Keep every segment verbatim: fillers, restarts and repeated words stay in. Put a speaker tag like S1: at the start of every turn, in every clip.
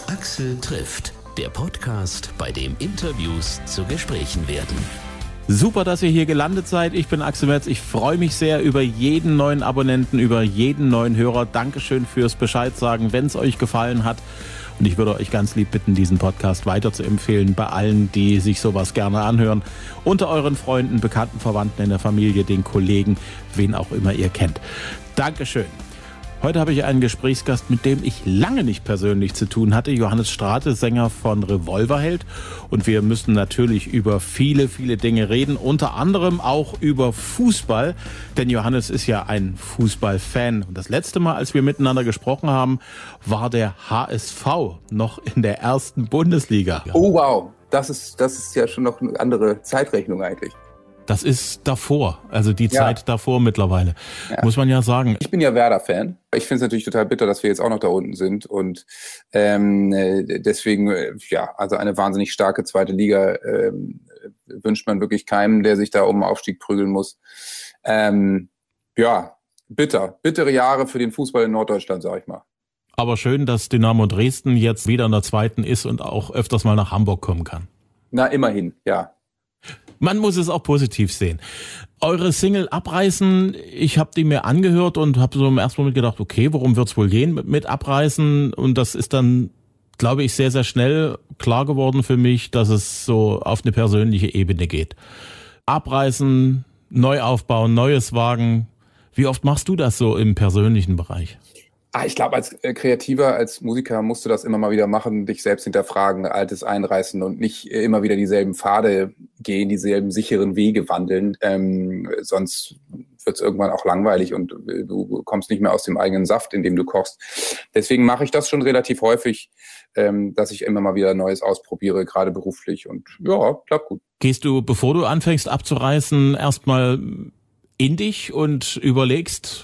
S1: Axel trifft, der Podcast, bei dem Interviews zu Gesprächen werden.
S2: Super, dass ihr hier gelandet seid. Ich bin Axel Merz. Ich freue mich sehr über jeden neuen Abonnenten, über jeden neuen Hörer. Dankeschön fürs Bescheid sagen, wenn es euch gefallen hat. Und ich würde euch ganz lieb bitten, diesen Podcast weiter zu empfehlen bei allen, die sich sowas gerne anhören. Unter euren Freunden, Bekannten, Verwandten in der Familie, den Kollegen, wen auch immer ihr kennt. Dankeschön. Heute habe ich einen Gesprächsgast, mit dem ich lange nicht persönlich zu tun hatte. Johannes Strate, Sänger von Revolverheld. Und wir müssen natürlich über viele, viele Dinge reden. Unter anderem auch über Fußball. Denn Johannes ist ja ein Fußballfan. Und das letzte Mal, als wir miteinander gesprochen haben, war der H S V noch in der ersten Bundesliga.
S3: Oh wow, das ist, das ist ja schon noch eine andere Zeitrechnung eigentlich.
S2: Das ist davor, also die Zeit ja. davor mittlerweile, ja. muss man ja sagen.
S3: Ich bin ja Werder-Fan. Ich finde es natürlich total bitter, dass wir jetzt auch noch da unten sind. Und ähm, deswegen, ja, also eine wahnsinnig starke zweite Liga ähm, wünscht man wirklich keinem, der sich da um den Aufstieg prügeln muss. Ähm, ja, bitter. Bittere Jahre für den Fußball in Norddeutschland, sag ich mal.
S2: Aber schön, dass Dynamo Dresden jetzt wieder in der zweiten ist und auch öfters mal nach Hamburg kommen kann.
S3: Na, immerhin, ja.
S2: Man muss es auch positiv sehen. Eure Single Abreißen, ich habe die mir angehört und habe so im ersten Moment gedacht, okay, worum wird's wohl gehen mit, mit Abreißen? Und das ist dann, glaube ich, sehr, sehr schnell klar geworden für mich, dass es so auf eine persönliche Ebene geht. Abreißen, neu aufbauen, neues wagen. Wie oft machst du das so im persönlichen Bereich?
S3: Ah, ich glaube, als äh, Kreativer, als Musiker musst du das immer mal wieder machen, dich selbst hinterfragen, Altes einreißen und nicht immer wieder dieselben Pfade gehen, dieselben sicheren Wege wandeln. Ähm, sonst wird es irgendwann auch langweilig und äh, du kommst nicht mehr aus dem eigenen Saft, in dem du kochst. Deswegen mache ich das schon relativ häufig, ähm, dass ich immer mal wieder Neues ausprobiere, gerade beruflich. Und ja, klappt gut.
S2: Gehst du, bevor du anfängst abzureißen, erstmal in dich und überlegst,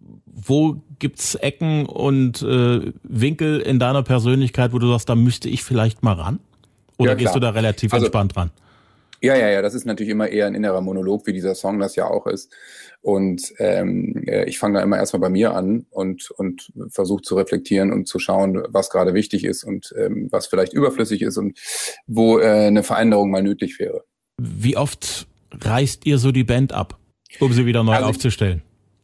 S2: wo gibt's Ecken und äh, Winkel in deiner Persönlichkeit, wo du sagst, da müsste ich vielleicht mal ran? Oder ja, gehst du da relativ also, entspannt ran?
S3: Ja, ja, ja, das ist natürlich immer eher ein innerer Monolog, wie dieser Song das ja auch ist. Und ähm, ich fange da immer erstmal bei mir an und und versuche zu reflektieren und zu schauen, was gerade wichtig ist und ähm, was vielleicht überflüssig ist und wo äh, eine Veränderung mal nötig wäre.
S2: Wie oft reißt ihr so die Band ab, um sie wieder neu also aufzustellen?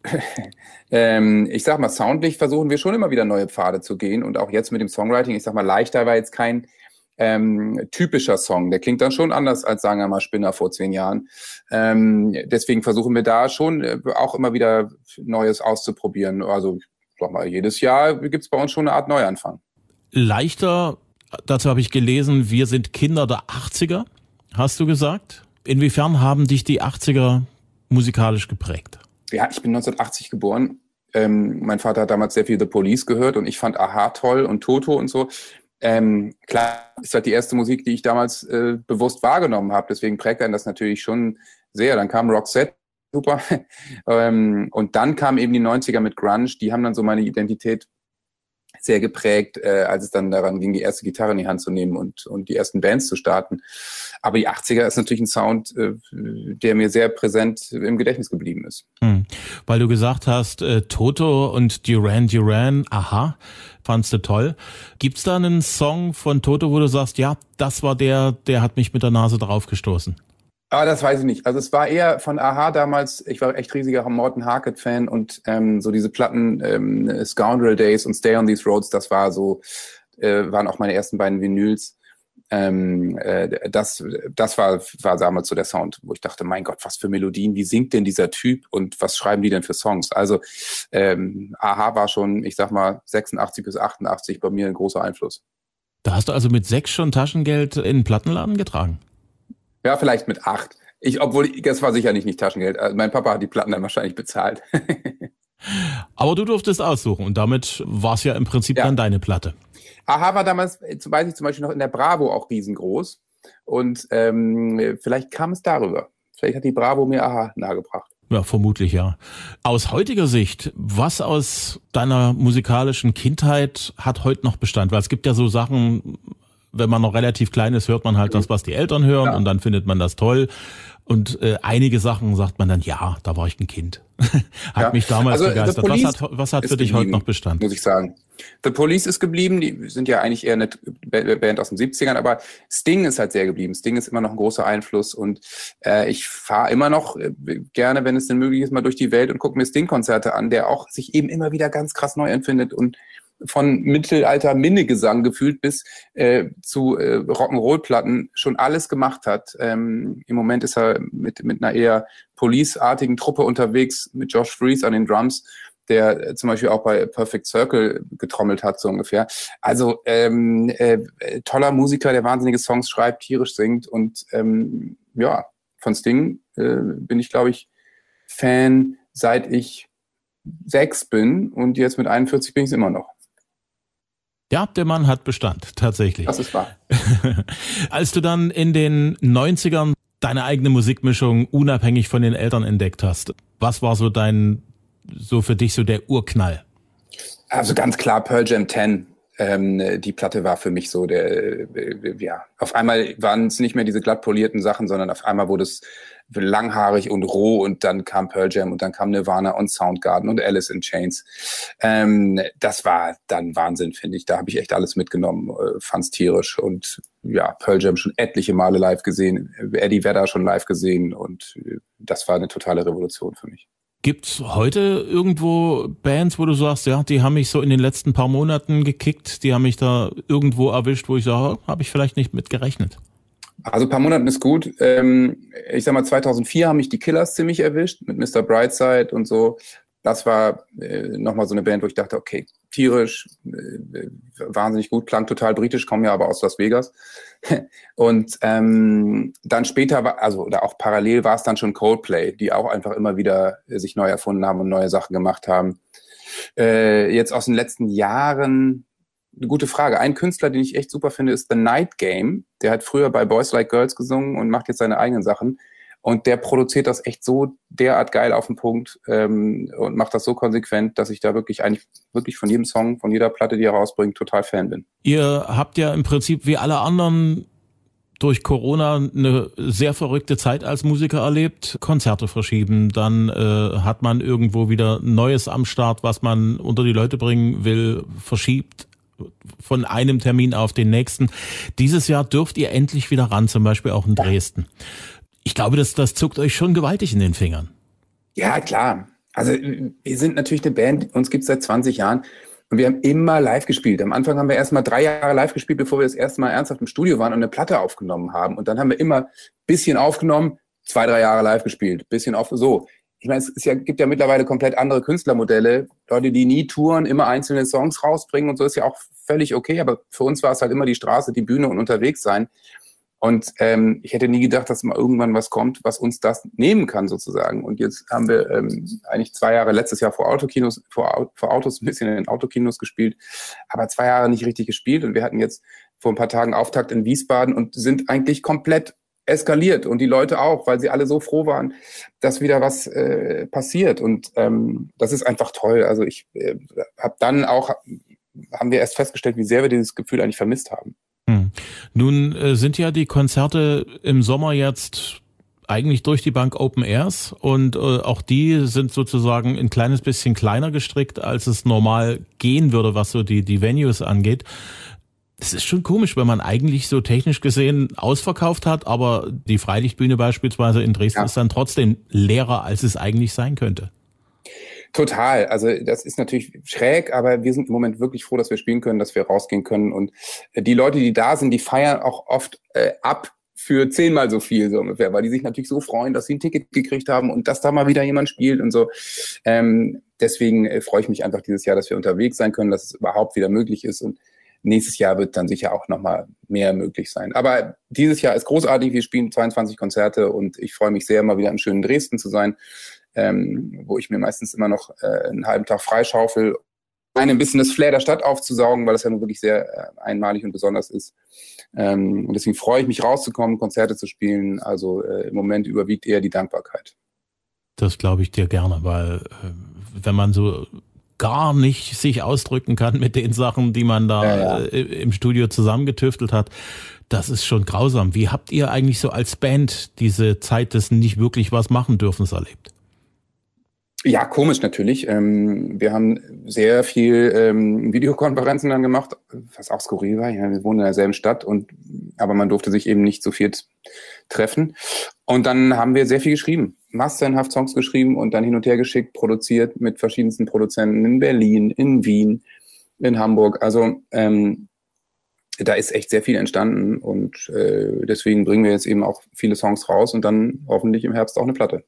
S3: ähm, ich sag mal, soundlich versuchen wir schon immer wieder neue Pfade zu gehen und auch jetzt mit dem Songwriting, ich sag mal, Leichter war jetzt kein ähm, typischer Song, der klingt dann schon anders als, sagen wir mal, Spinner vor zehn Jahren. Ähm, deswegen versuchen wir da schon äh, auch immer wieder Neues auszuprobieren. Also, ich sag mal, jedes Jahr gibt's bei uns schon eine Art Neuanfang.
S2: Leichter, dazu habe ich gelesen, wir sind Kinder der achtziger, hast du gesagt. Inwiefern haben dich die achtziger musikalisch geprägt?
S3: Ja, ich bin neunzehnhundertachtzig geboren. Ähm, mein Vater hat damals sehr viel The Police gehört und ich fand A-ha toll und Toto und so. Ähm, klar, ist halt die erste Musik, die ich damals äh, bewusst wahrgenommen habe. Deswegen prägt einen das natürlich schon sehr. Dann kam Roxette, super. ähm, und dann kamen eben die neunziger mit Grunge. Die haben dann so meine Identität sehr geprägt, äh, als es dann daran ging, die erste Gitarre in die Hand zu nehmen und und die ersten Bands zu starten. Aber die achtziger ist natürlich ein Sound, äh, der mir sehr präsent im Gedächtnis geblieben ist.
S2: Hm. Weil du gesagt hast, äh, Toto und Duran Duran, aha, fandst du toll. Gibt's da einen Song von Toto, wo du sagst, ja, das war der, der hat mich mit der Nase drauf gestoßen?
S3: Ah, das weiß ich nicht. Also es war eher von A-ha damals, ich war echt riesiger Morten Harket-Fan und ähm, so diese Platten ähm, Scoundrel Days und Stay on These Roads, das war so, äh, waren auch meine ersten beiden Vinyls. Ähm, äh, das das war, war damals so der Sound, wo ich dachte, mein Gott, was für Melodien, wie singt denn dieser Typ und was schreiben die denn für Songs? Also ähm, A-ha war schon, ich sag mal, sechsundachtzig bis achtundachtzig bei mir ein großer Einfluss.
S2: Da hast du also mit sechs schon Taschengeld in den Plattenladen getragen?
S3: Ja, vielleicht mit acht. Ich, obwohl, das war sicherlich nicht Taschengeld. Also mein Papa hat die Platten dann wahrscheinlich bezahlt.
S2: Aber du durftest aussuchen und damit war es ja im Prinzip ja. dann deine Platte.
S3: A-ha war damals, weiß ich zum Beispiel noch in der Bravo auch riesengroß. Und ähm, vielleicht kam es darüber. Vielleicht hat die Bravo mir A-ha nahegebracht.
S2: Ja, vermutlich ja. Aus heutiger Sicht, was aus deiner musikalischen Kindheit hat heute noch Bestand? Weil es gibt ja so Sachen, wenn man noch relativ klein ist, hört man halt das, was die Eltern hören ja. und dann findet man das toll. Und äh, einige Sachen sagt man dann, ja, da war ich ein Kind. hat ja. mich damals also, begeistert. Was hat, was hat für dich heute noch Bestand?
S3: Muss ich sagen. The Police ist geblieben, die sind ja eigentlich eher eine Band aus den siebzigern, aber Sting ist halt sehr geblieben. Sting ist immer noch ein großer Einfluss und äh, ich fahre immer noch äh, gerne, wenn es denn möglich ist, mal durch die Welt und gucke mir Sting-Konzerte an, der auch sich eben immer wieder ganz krass neu empfindet und von Mittelalter Minnegesang gefühlt bis äh, zu äh, Rock'n'Roll-Platten schon alles gemacht hat. Ähm, im Moment ist er mit, mit einer eher Police-artigen Truppe unterwegs, mit Josh Freese an den Drums, der äh, zum Beispiel auch bei Perfect Circle getrommelt hat, so ungefähr. Also ähm, äh, toller Musiker, der wahnsinnige Songs schreibt, tierisch singt und ähm, ja, von Sting äh, bin ich, glaube ich, Fan, seit ich sechs bin und jetzt mit einundvierzig bin ich es immer noch.
S2: Ja, der Mann hat Bestand, tatsächlich.
S3: Das ist wahr.
S2: Als du dann in den neunzigern deine eigene Musikmischung unabhängig von den Eltern entdeckt hast, was war so dein, so für dich so der Urknall?
S3: Also ganz klar Pearl Jam zehn. Ähm, die Platte war für mich so der, äh, ja, auf einmal waren es nicht mehr diese glatt polierten Sachen, sondern auf einmal wurde es langhaarig und roh und dann kam Pearl Jam und dann kam Nirvana und Soundgarden und Alice in Chains. Ähm, das war dann Wahnsinn, finde ich. Da habe ich echt alles mitgenommen, äh, fand's tierisch und ja, Pearl Jam schon etliche Male live gesehen, Eddie Vedder schon live gesehen und äh, das war eine totale Revolution für mich.
S2: Gibt's heute irgendwo Bands, wo du sagst, ja, die haben mich so in den letzten paar Monaten gekickt, die haben mich da irgendwo erwischt, wo ich sage, habe ich vielleicht nicht mit gerechnet?
S3: Also ein paar Monaten ist gut. Ähm, ich sag mal, zweitausendvier haben mich die Killers ziemlich erwischt mit Mister Brightside und so. Das war äh, nochmal so eine Band, wo ich dachte, okay, tierisch, äh, wahnsinnig gut, klang total britisch, kommen ja aber aus Las Vegas. Und ähm, dann später, war, also oder auch parallel war es dann schon Coldplay, die auch einfach immer wieder äh, sich neu erfunden haben und neue Sachen gemacht haben. Äh, jetzt aus den letzten Jahren, eine gute Frage. Ein Künstler, den ich echt super finde, ist The Night Game. Der hat früher bei Boys Like Girls gesungen und macht jetzt seine eigenen Sachen. Und der produziert das echt so derart geil auf den Punkt ähm, und macht das so konsequent, dass ich da wirklich eigentlich wirklich von jedem Song, von jeder Platte, die er rausbringt, total Fan bin.
S2: Ihr habt ja im Prinzip wie alle anderen durch Corona eine sehr verrückte Zeit als Musiker erlebt. Konzerte verschieben, dann äh, hat man irgendwo wieder Neues am Start, was man unter die Leute bringen will, verschiebt von einem Termin auf den nächsten. Dieses Jahr dürft ihr endlich wieder ran, zum Beispiel auch in Dresden. Ich glaube, das, das zuckt euch schon gewaltig in den Fingern.
S3: Ja, klar. Also wir sind natürlich eine Band, uns gibt's seit zwanzig Jahren und wir haben immer live gespielt. Am Anfang haben wir erst mal drei Jahre live gespielt, bevor wir das erste Mal ernsthaft im Studio waren und eine Platte aufgenommen haben. Und dann haben wir immer ein bisschen aufgenommen, zwei, drei Jahre live gespielt, bisschen auf so. Ich meine, es ist ja, gibt ja mittlerweile komplett andere Künstlermodelle. Leute, die nie touren, immer einzelne Songs rausbringen und so, ist ja auch völlig okay. Aber für uns war es halt immer die Straße, die Bühne und unterwegs sein. Und ähm, ich hätte nie gedacht, dass mal irgendwann was kommt, was uns das nehmen kann sozusagen. Und jetzt haben wir ähm, eigentlich zwei Jahre, letztes Jahr vor Autokinos, vor, vor Autos ein bisschen in den Autokinos gespielt, aber zwei Jahre nicht richtig gespielt. Und wir hatten jetzt vor ein paar Tagen Auftakt in Wiesbaden und sind eigentlich komplett eskaliert. Und die Leute auch, weil sie alle so froh waren, dass wieder was äh, passiert. Und ähm, das ist einfach toll. Also ich äh, habe dann auch, haben wir erst festgestellt, wie sehr wir dieses Gefühl eigentlich vermisst haben.
S2: Hm. Nun äh, sind ja die Konzerte im Sommer jetzt eigentlich durch die Bank Open Airs und äh, auch die sind sozusagen ein kleines bisschen kleiner gestrickt, als es normal gehen würde, was so die, die Venues angeht. Es ist schon komisch, wenn man eigentlich so technisch gesehen ausverkauft hat, aber die Freilichtbühne beispielsweise in Dresden ja. ist dann trotzdem leerer, als es eigentlich sein könnte.
S3: Total. Also das ist natürlich schräg, aber wir sind im Moment wirklich froh, dass wir spielen können, dass wir rausgehen können. Und die Leute, die da sind, die feiern auch oft äh, ab für zehnmal so viel, so ungefähr, weil die sich natürlich so freuen, dass sie ein Ticket gekriegt haben und dass da mal wieder jemand spielt und so. Ähm, deswegen äh, freue ich mich einfach dieses Jahr, dass wir unterwegs sein können, dass es überhaupt wieder möglich ist. Und nächstes Jahr wird dann sicher auch nochmal mehr möglich sein. Aber dieses Jahr ist großartig. Wir spielen zweiundzwanzig Konzerte und ich freue mich sehr, mal wieder im schönen Dresden zu sein. Ähm, wo ich mir meistens immer noch äh, einen halben Tag freischaufel, ein bisschen das Flair der Stadt aufzusaugen, weil das ja nun wirklich sehr äh, einmalig und besonders ist. Ähm, und deswegen freue ich mich rauszukommen, Konzerte zu spielen. Also äh, im Moment überwiegt eher die Dankbarkeit.
S2: Das glaube ich dir gerne, weil äh, wenn man so gar nicht sich ausdrücken kann mit den Sachen, die man da ja, ja. Äh, im Studio zusammengetüftelt hat. Das ist schon grausam. Wie habt ihr eigentlich so als Band diese Zeit des nicht wirklich was machen dürfens erlebt?
S3: Ja, komisch natürlich. Ähm, wir haben sehr viel ähm, Videokonferenzen dann gemacht, was auch skurril war. Ja, wir wohnen in derselben Stadt, und aber man durfte sich eben nicht so viel treffen. Und dann haben wir sehr viel geschrieben, massenhaft Songs geschrieben und dann hin und her geschickt, produziert mit verschiedensten Produzenten in Berlin, in Wien, in Hamburg. Also ähm, da ist echt sehr viel entstanden, und äh, deswegen bringen wir jetzt eben auch viele Songs raus und dann hoffentlich im Herbst auch eine Platte.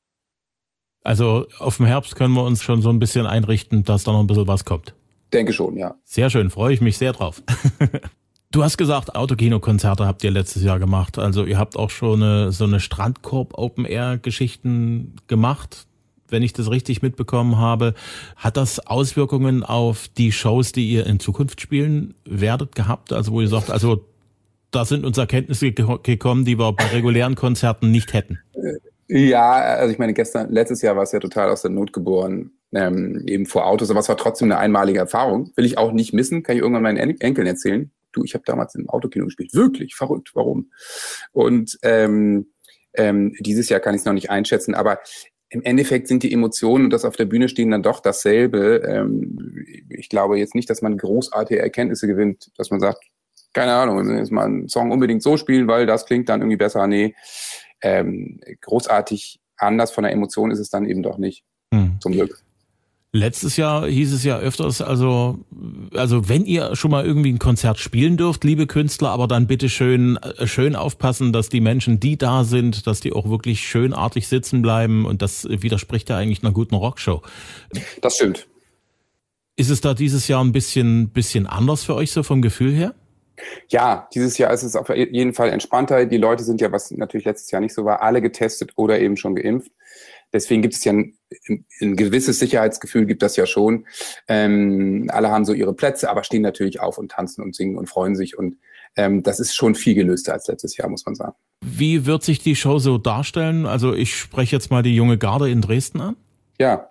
S2: Also auf den Herbst können wir uns schon so ein bisschen einrichten, dass da noch ein bisschen was kommt.
S3: Denke schon, ja.
S2: Sehr schön, freue ich mich sehr drauf. Du hast gesagt, Autokino-Konzerte habt ihr letztes Jahr gemacht. Also ihr habt auch schon eine, so eine Strandkorb-Open-Air-Geschichten gemacht, wenn ich das richtig mitbekommen habe. Hat das Auswirkungen auf die Shows, die ihr in Zukunft spielen werdet, gehabt? Also wo ihr sagt, also da sind uns Erkenntnisse gekommen, die wir bei regulären Konzerten nicht hätten.
S3: Ja, also ich meine, gestern, letztes Jahr war es ja total aus der Not geboren, ähm, eben vor Autos, aber es war trotzdem eine einmalige Erfahrung. Will ich auch nicht missen, kann ich irgendwann meinen En- Enkeln erzählen. Du, ich habe damals im Autokino gespielt. Wirklich, verrückt, warum? Und ähm, ähm, dieses Jahr kann ich es noch nicht einschätzen, aber im Endeffekt sind die Emotionen und das auf der Bühne stehen dann doch dasselbe. Ähm, ich glaube jetzt nicht, dass man großartige Erkenntnisse gewinnt, dass man sagt, keine Ahnung, wir müssen jetzt mal einen Song unbedingt so spielen, weil das klingt dann irgendwie besser. Nee, ähm, großartig anders von der Emotion ist es dann eben doch nicht, hm. zum Glück.
S2: Letztes Jahr hieß es ja öfters, also, also wenn ihr schon mal irgendwie ein Konzert spielen dürft, liebe Künstler, aber dann bitte schön, schön aufpassen, dass die Menschen, die da sind, dass die auch wirklich schönartig sitzen bleiben, und das widerspricht ja eigentlich einer guten Rockshow.
S3: Das stimmt.
S2: Ist es da dieses Jahr ein bisschen, bisschen anders für euch so vom Gefühl her?
S3: Ja, dieses Jahr ist es auf jeden Fall entspannter. Die Leute sind ja, was natürlich letztes Jahr nicht so war, alle getestet oder eben schon geimpft. Deswegen gibt es ja ein, ein gewisses Sicherheitsgefühl, gibt das ja schon. Ähm, alle haben so ihre Plätze, aber stehen natürlich auf und tanzen und singen und freuen sich. Und ähm, das ist schon viel gelöster als letztes Jahr, muss man sagen.
S2: Wie wird sich die Show so darstellen? Also ich spreche jetzt mal die junge Garde in Dresden an.
S3: Ja.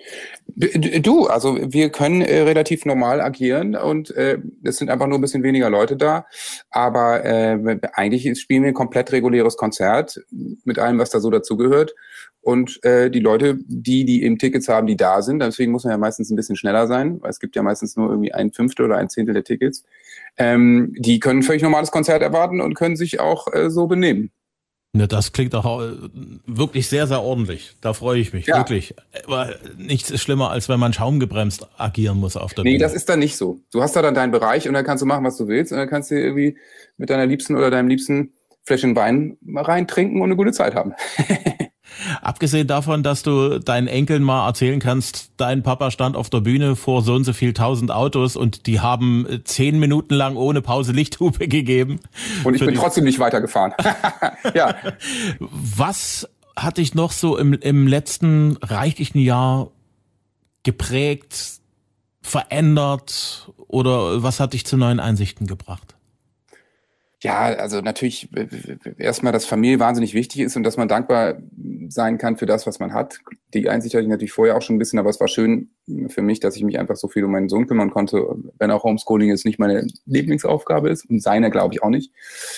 S3: Du, also wir können äh, relativ normal agieren, und äh, es sind einfach nur ein bisschen weniger Leute da, aber äh, eigentlich spielen wir ein komplett reguläres Konzert mit allem, was da so dazugehört, und äh, die Leute, die die eben Tickets haben, die da sind, deswegen muss man ja meistens ein bisschen schneller sein, weil es gibt ja meistens nur irgendwie ein Fünftel oder ein Zehntel der Tickets, ähm, die können ein völlig normales Konzert erwarten und können sich auch äh, so benehmen.
S2: Ja, das klingt auch wirklich sehr, sehr ordentlich. Da freue ich mich, ja. Wirklich. Aber nichts ist schlimmer, als wenn man schaumgebremst agieren muss auf der
S3: Nee,
S2: Bühne.
S3: Das ist dann nicht so. Du hast da dann deinen Bereich und dann kannst du machen, was du willst, und dann kannst du irgendwie mit deiner Liebsten oder deinem Liebsten Fläschchen Wein reintrinken und eine gute Zeit haben.
S2: Abgesehen davon, dass du deinen Enkeln mal erzählen kannst, dein Papa stand auf der Bühne vor so und so viel tausend Autos und die haben zehn Minuten lang ohne Pause Lichthupe gegeben.
S3: Und ich bin trotzdem nicht weitergefahren. Ja.
S2: Was hat dich noch so im, im letzten reichlichen Jahr geprägt, verändert, oder was hat dich zu neuen Einsichten gebracht?
S3: Ja, also natürlich erstmal, dass Familie wahnsinnig wichtig ist und dass man dankbar sein kann für das, was man hat. Die Einsicht hatte ich natürlich vorher auch schon ein bisschen, aber es war schön für mich, dass ich mich einfach so viel um meinen Sohn kümmern konnte, wenn auch Homeschooling jetzt nicht meine Lieblingsaufgabe ist und seine, glaube ich, auch nicht.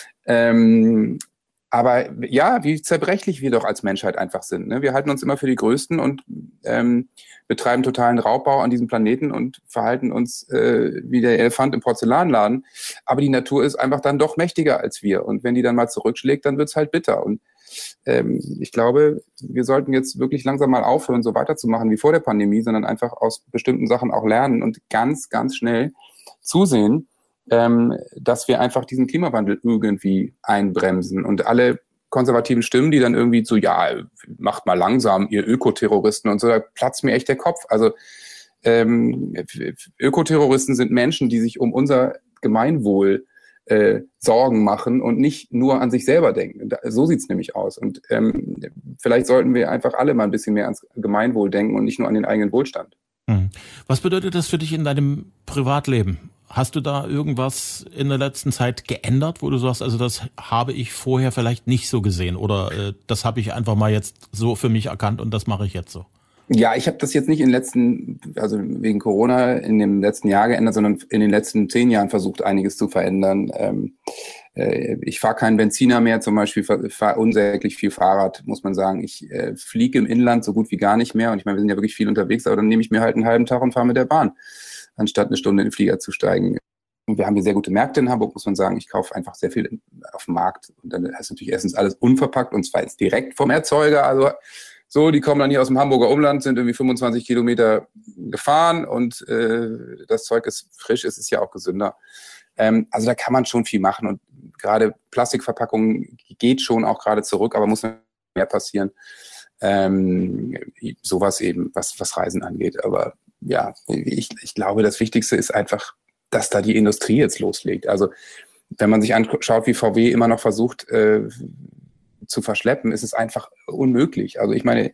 S3: Ähm, aber ja, wie zerbrechlich wir doch als Menschheit einfach sind. Ne? Wir halten uns immer für die Größten und ähm, betreiben totalen Raubbau an diesem Planeten und verhalten uns äh, wie der Elefant im Porzellanladen. Aber die Natur ist einfach dann doch mächtiger als wir. Und wenn die dann mal zurückschlägt, dann wird's halt bitter. Und ähm, ich glaube, wir sollten jetzt wirklich langsam mal aufhören, so weiterzumachen wie vor der Pandemie, sondern einfach aus bestimmten Sachen auch lernen und ganz, ganz schnell zusehen, ähm, dass wir einfach diesen Klimawandel irgendwie einbremsen. Und alle konservativen Stimmen, die dann irgendwie so, ja, macht mal langsam, ihr Ökoterroristen und so, da platzt mir echt der Kopf. Also ähm, Ökoterroristen sind Menschen, die sich um unser Gemeinwohl äh, Sorgen machen und nicht nur an sich selber denken. Da, so sieht's nämlich aus. Und ähm, vielleicht sollten wir einfach alle mal ein bisschen mehr ans Gemeinwohl denken und nicht nur an den eigenen Wohlstand.
S2: Hm. Was bedeutet das für dich in deinem Privatleben? Hast du da irgendwas in der letzten Zeit geändert, wo du sagst, also das habe ich vorher vielleicht nicht so gesehen oder äh, das habe ich einfach mal jetzt so für mich erkannt und das mache ich jetzt so?
S3: Ja, ich habe das jetzt nicht in den letzten, also wegen Corona in dem letzten Jahr geändert, sondern in den letzten zehn Jahren versucht, einiges zu verändern. Ähm, äh, ich fahre keinen Benziner mehr, zum Beispiel fahre fahr unsäglich viel Fahrrad, muss man sagen. Ich äh, fliege im Inland so gut wie gar nicht mehr. Und ich meine, wir sind ja wirklich viel unterwegs, aber dann nehme ich mir halt einen halben Tag und fahre mit der Bahn, anstatt eine Stunde in den Flieger zu steigen. Und wir haben hier sehr gute Märkte in Hamburg, muss man sagen. Ich kaufe einfach sehr viel auf dem Markt. Und dann ist natürlich erstens alles unverpackt und zwar jetzt direkt vom Erzeuger. Also so, die kommen dann hier aus dem Hamburger Umland, sind irgendwie fünfundzwanzig Kilometer gefahren und äh, das Zeug ist frisch, es ist ja auch gesünder. Ähm, also da kann man schon viel machen und gerade Plastikverpackungen geht schon auch gerade zurück, aber muss mehr passieren. Ähm, sowas eben, was, was Reisen angeht. Aber ja, ich, ich glaube, das Wichtigste ist einfach, dass da die Industrie jetzt loslegt. Also wenn man sich anschaut, wie V W immer noch versucht, äh, zu verschleppen, ist es einfach unmöglich. Also ich meine,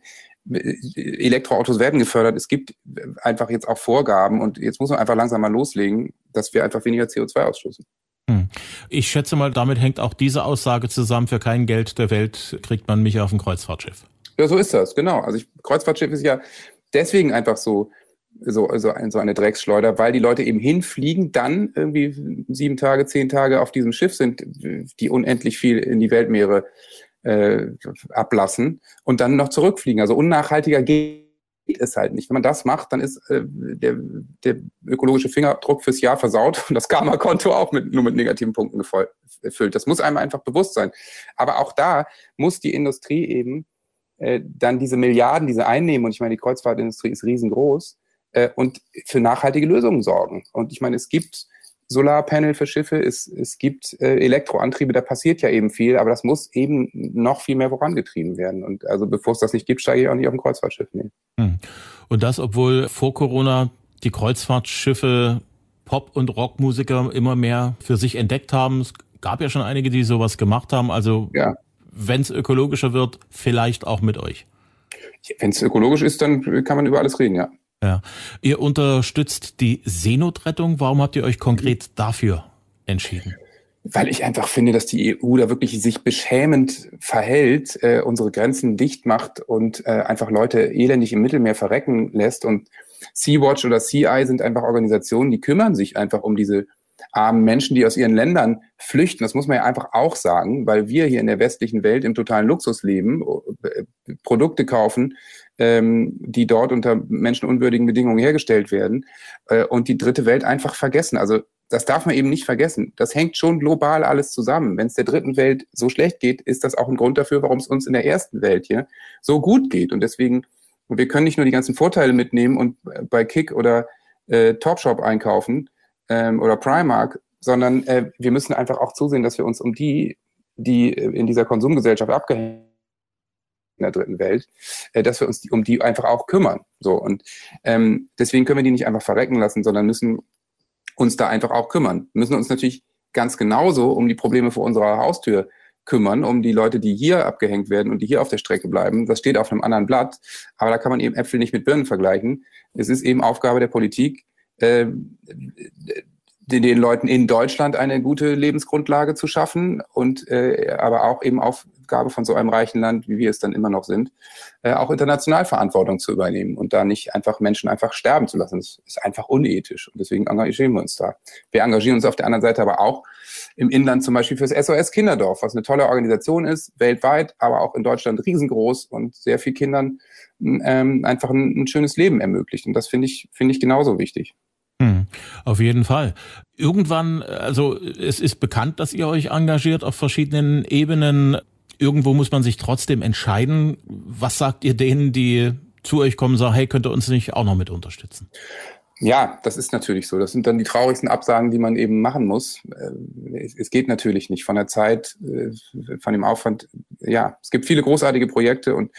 S3: Elektroautos werden gefördert. Es gibt einfach jetzt auch Vorgaben und jetzt muss man einfach langsam mal loslegen, dass wir einfach weniger C O zwei ausstoßen.
S2: Hm. Ich schätze mal, damit hängt auch diese Aussage zusammen, für kein Geld der Welt kriegt man mich auf ein Kreuzfahrtschiff.
S3: Ja, so ist das, genau. Also ich, Kreuzfahrtschiff ist ja deswegen einfach so, so, so, ein, so eine Drecksschleuder, weil die Leute eben hinfliegen, dann irgendwie sieben Tage, zehn Tage auf diesem Schiff sind, die unendlich viel in die Weltmeere Äh, ablassen und dann noch zurückfliegen. Also unnachhaltiger geht es halt nicht. Wenn man das macht, dann ist äh, der, der ökologische Fingerabdruck fürs Jahr versaut und das Karma-Konto auch mit, nur mit negativen Punkten gefüllt. Das muss einem einfach bewusst sein. Aber auch da muss die Industrie eben äh, dann diese Milliarden, diese einnehmen, und ich meine, die Kreuzfahrtindustrie ist riesengroß, äh, und für nachhaltige Lösungen sorgen. Und ich meine, es gibt Solarpanel für Schiffe, es, es gibt äh, Elektroantriebe, da passiert ja eben viel, aber das muss eben noch viel mehr vorangetrieben werden. Und also bevor es das nicht gibt, steige ich auch nicht auf ein Kreuzfahrtschiff. Nee.
S2: Hm. Und das, obwohl vor Corona die Kreuzfahrtschiffe Pop- und Rockmusiker immer mehr für sich entdeckt haben. Es gab ja schon einige, die sowas gemacht haben. Also ja, wenn es ökologischer wird, vielleicht auch mit euch.
S3: Wenn es ökologisch ist, dann kann man über alles reden, ja.
S2: Ja. Ihr unterstützt die Seenotrettung. Warum habt ihr euch konkret dafür entschieden?
S3: Weil ich einfach finde, dass die E U da wirklich sich beschämend verhält, äh, unsere Grenzen dicht macht und äh, einfach Leute elendig im Mittelmeer verrecken lässt. Und Sea-Watch oder Sea Eye sind einfach Organisationen, die kümmern sich einfach um diese armen Menschen, die aus ihren Ländern flüchten. Das muss man ja einfach auch sagen, weil wir hier in der westlichen Welt im totalen Luxus leben, Produkte kaufen, die dort unter menschenunwürdigen Bedingungen hergestellt werden, und die dritte Welt einfach vergessen. Also das darf man eben nicht vergessen. Das hängt schon global alles zusammen. Wenn es der dritten Welt so schlecht geht, ist das auch ein Grund dafür, warum es uns in der ersten Welt hier so gut geht. Und deswegen, wir können nicht nur die ganzen Vorteile mitnehmen und bei Kick oder äh, Topshop einkaufen ähm, oder Primark, sondern äh, wir müssen einfach auch zusehen, dass wir uns um die, die in dieser Konsumgesellschaft abgehängt in der dritten Welt, äh, dass wir uns die, um die einfach auch kümmern. So, und ähm, deswegen können wir die nicht einfach verrecken lassen, sondern müssen uns da einfach auch kümmern. Wir müssen uns natürlich ganz genauso um die Probleme vor unserer Haustür kümmern, um die Leute, die hier abgehängt werden und die hier auf der Strecke bleiben. Das steht auf einem anderen Blatt, aber da kann man eben Äpfel nicht mit Birnen vergleichen. Es ist eben Aufgabe der Politik, äh, den, den Leuten in Deutschland eine gute Lebensgrundlage zu schaffen und äh, aber auch eben Aufgabe von so einem reichen Land, wie wir es dann immer noch sind, äh, auch international Verantwortung zu übernehmen und da nicht einfach Menschen einfach sterben zu lassen. Das ist einfach unethisch und deswegen engagieren wir uns da. Wir engagieren uns auf der anderen Seite aber auch im Inland zum Beispiel fürs S O S Kinderdorf, was eine tolle Organisation ist, weltweit, aber auch in Deutschland riesengroß und sehr vielen Kindern ähm, einfach ein, ein schönes Leben ermöglicht. Und das finde ich, finde ich genauso wichtig.
S2: Hm, auf jeden Fall. Irgendwann, also es ist bekannt, dass ihr euch engagiert auf verschiedenen Ebenen. Irgendwo muss man sich trotzdem entscheiden. Was sagt ihr denen, die zu euch kommen und sagen, hey, könnt ihr uns nicht auch noch mit unterstützen?
S3: Ja, das ist natürlich so. Das sind dann die traurigsten Absagen, die man eben machen muss. Es geht natürlich nicht von der Zeit, von dem Aufwand. Ja, es gibt viele großartige Projekte und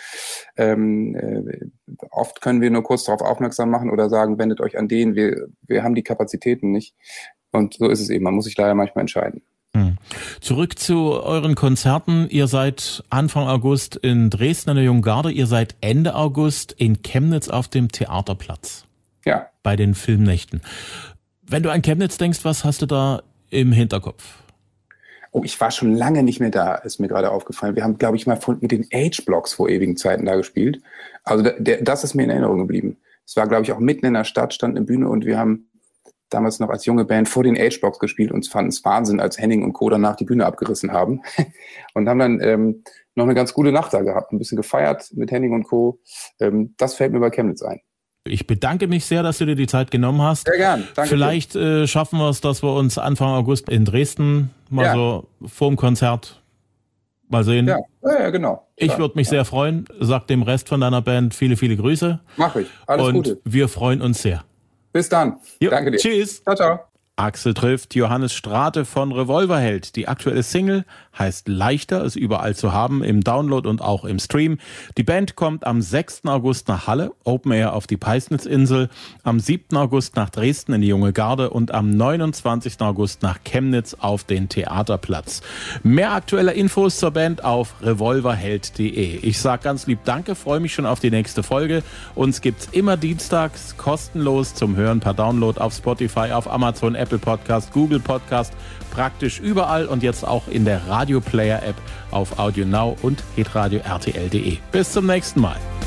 S3: ähm, oft können wir nur kurz darauf aufmerksam machen oder sagen, wendet euch an den. Wir, wir haben die Kapazitäten nicht. Und so ist es eben. Man muss sich leider manchmal entscheiden.
S2: Hm. Zurück zu euren Konzerten. Ihr seid Anfang August in Dresden an der Jungen Garde. Ihr seid Ende August in Chemnitz auf dem Theaterplatz.
S3: Ja.
S2: Bei den Filmnächten. Wenn du an Chemnitz denkst, was hast du da im Hinterkopf?
S3: Oh, ich war schon lange nicht mehr da, ist mir gerade aufgefallen. Wir haben, glaube ich, mal von, mit den H-Blocks vor ewigen Zeiten da gespielt. Also der, der, das ist mir in Erinnerung geblieben. Es war, glaube ich, auch mitten in der Stadt, stand eine Bühne und wir haben damals noch als junge Band vor den H-Blocks gespielt und fanden es Wahnsinn, als Henning und Co. danach die Bühne abgerissen haben und haben dann ähm, noch eine ganz gute Nacht da gehabt, ein bisschen gefeiert mit Henning und Co. Ähm, das fällt mir bei Chemnitz ein.
S2: Ich bedanke mich sehr, dass du dir die Zeit genommen hast.
S3: Sehr gern. Danke.
S2: Vielleicht äh, schaffen wir es, dass wir uns Anfang August in Dresden mal ja. so vorm Konzert mal sehen.
S3: Ja, ja, ja genau.
S2: Ich würde mich ja. sehr freuen. Sag dem Rest von deiner Band viele, viele Grüße.
S3: Mach ich. Alles
S2: und
S3: Gute.
S2: Wir freuen uns sehr.
S3: Bis dann.
S2: Jo,
S3: danke dir.
S2: Tschüss.
S3: Ciao, ciao.
S2: Axel trifft Johannes Strate von Revolverheld. Die aktuelle Single heißt Leichter, ist überall zu haben, im Download und auch im Stream. Die Band kommt am sechsten August nach Halle, Open Air auf die Peisnitzinsel, am siebten August nach Dresden in die Junge Garde und am neunundzwanzigsten August nach Chemnitz auf den Theaterplatz. Mehr aktuelle Infos zur Band auf revolverheld punkt de. Ich sage ganz lieb Danke, freue mich schon auf die nächste Folge. Uns gibt's immer dienstags kostenlos zum Hören per Download auf Spotify, auf Amazon, Apple Podcast, Google Podcast, praktisch überall und jetzt auch in der Radio Player App auf Audio Now und hitradio R T L punkt de. Bis zum nächsten Mal.